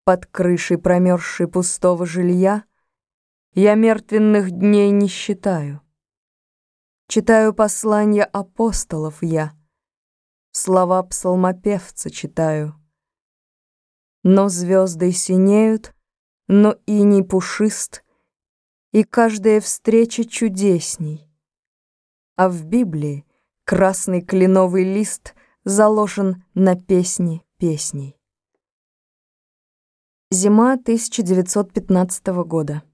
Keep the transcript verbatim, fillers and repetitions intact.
Под крышей промерзшей пустого жилья Я мертвенных дней не считаю. Читаю посланья апостолов я, Слова псалмопевца читаю. Но звезды синеют, но иней пушист, И каждая встреча чудесней. А в Библии красный кленовый лист Заложен на песни песней. Зима тысяча девятьсот пятнадцатого года.